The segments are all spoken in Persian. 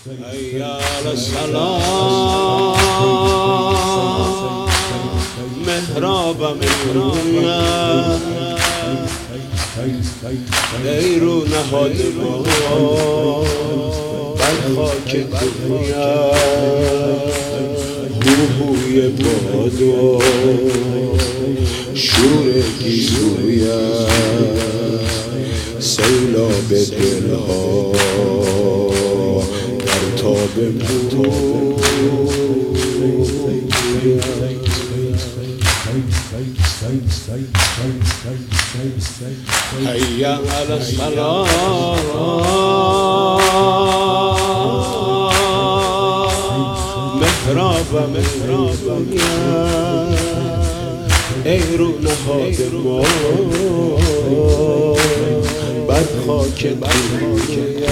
علی سلام محرابم ای رو نهاد ما بر خاک دنیا هوهوی باد و شور گیسوی سیلاب دلها در تاب مو حی علی الصلاة محراب ای رو نهاد ما بر خاک دنیا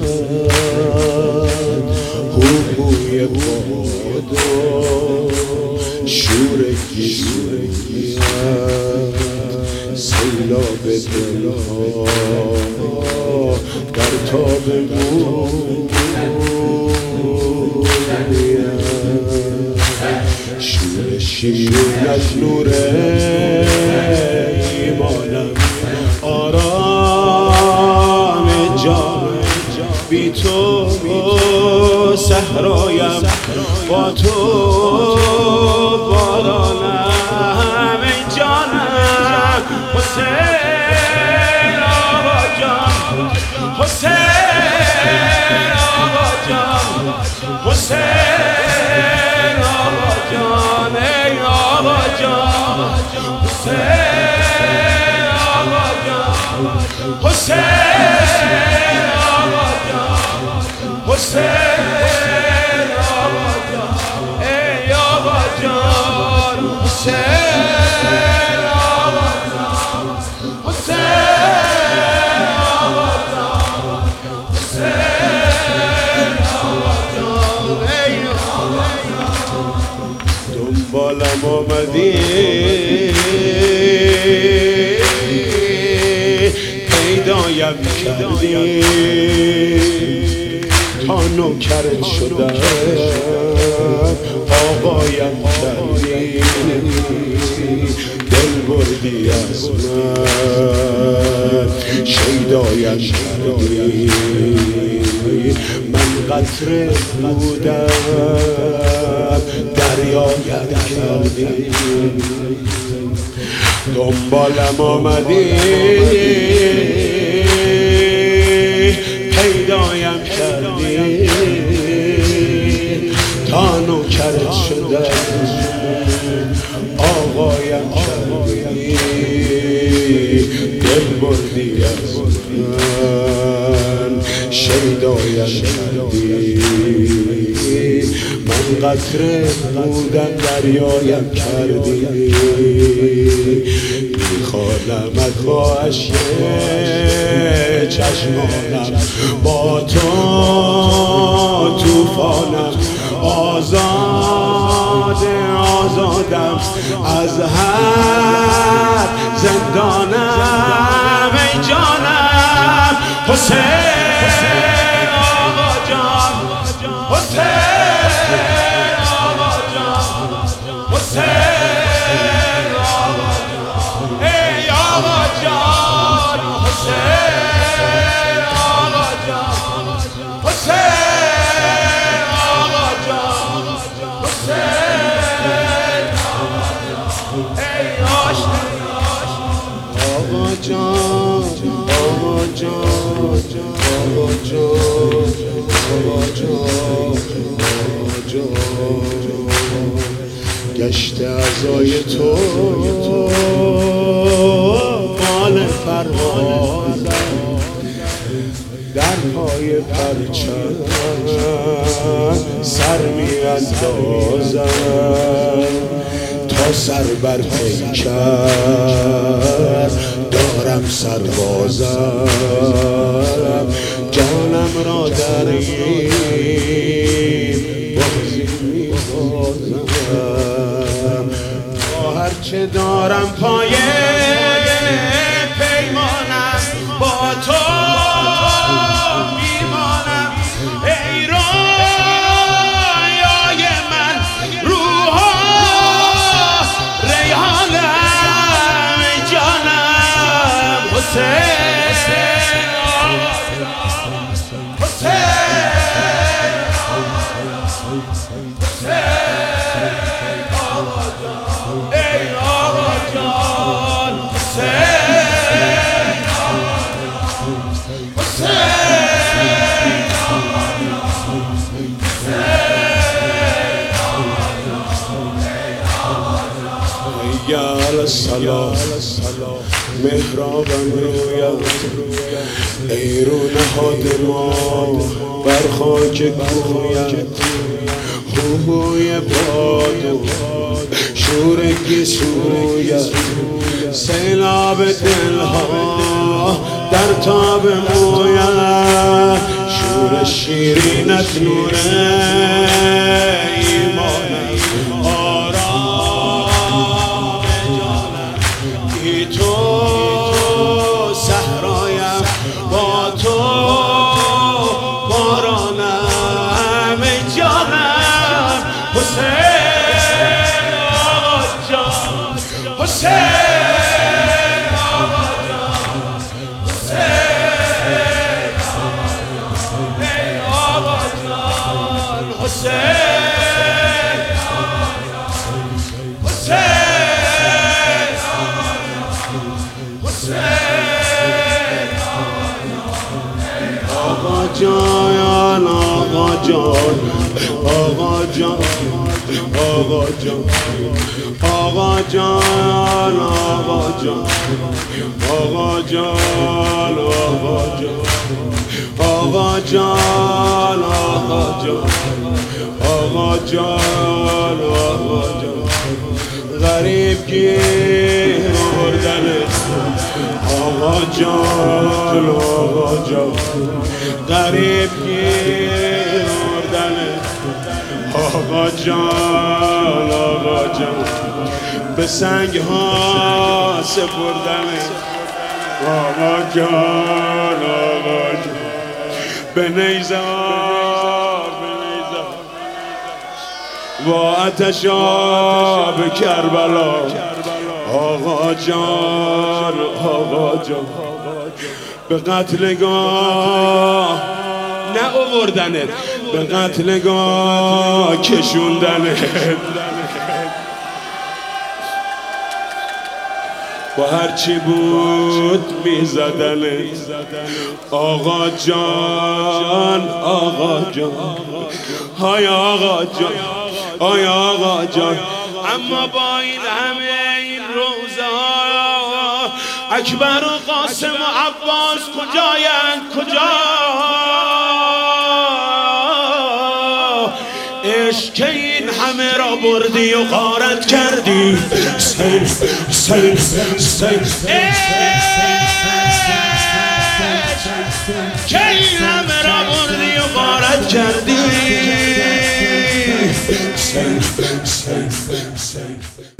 هوهوی باد و شور گیسوی سیلاب دلها در تاب مو شور شیرین از نور ایمانم آرام جان بی تو صحرایم با تو بارانم ای جانم حسین آقا جان حسین آقا جان حسین آقا جان ای آقا جان حسین آقا جان حسین آقا جان حسین آقا جان ای آقا جان حسین آقا جان حسین آقا جان حسین آقا جان ای آقا جان دنبالم آمدی پیدایم کردی تا نوکرت شدم آقایم کردی دل بردی از من شیدایم کردی من قطره بودم دریایم کردی دنبالم آمدی پیدایم کردی تا نوکرت شدم آقایم کردی دل بردی از من شیدایم کردی من قطره بودم دریایم کردی میخوانمت با اشک چشمانم با تو توفانم آزادم از هر زندانم ای جانم حسین آقا جان حسین آقا جان حسین آقا جان ای آقا جان حسین آقا جان حسین آقا جان حسین آقا جان ای آقا جان آقا جان آقا جان آقا جان گشت عزای تو مال پروازم در پای پرچم سر می اندازم تا سر بر پیکر دارم سربازم جانم را در این بازی می بازم با هرچه دارم پای پیمانم با تو میمانم ای ای آقا جان یا سلام محرابم رویت ای رو نهاد ما بر خاک کویت خوبوی باد و شور گیسویت سیلاب دلها در تاب مویت شور شیرینت نور ایمانت تو صحرایم با تو بارانم ای جانم حسین آقا جان حسین آقا جان حسین آقا جان حسین آقا جان آقا جان آقا جان آقا جان آقا جان آقا جان آقا جان آقا جان آقا جان آقا جان آقا جان غریب گیر آوردنت آقا جان آقا جان غریب گیر آوردنت آقا جان آقا جان به سنگ ها سپردنت آقا جان آقا جان به نیزه با آتش آب کربلا آقا جان آقا جان به قتلگاه نه آوردنت به قتلگاه کشوندنت با هرچی بود میزدنت آقا جان آقا جان های آقا جان آی آقا جان اما با این همه این روزها اکبر و قاسم و عباس کجایند کجا عشق که این همه را بردی و غارت کردی سیل که این همه را بردی و غارت کردی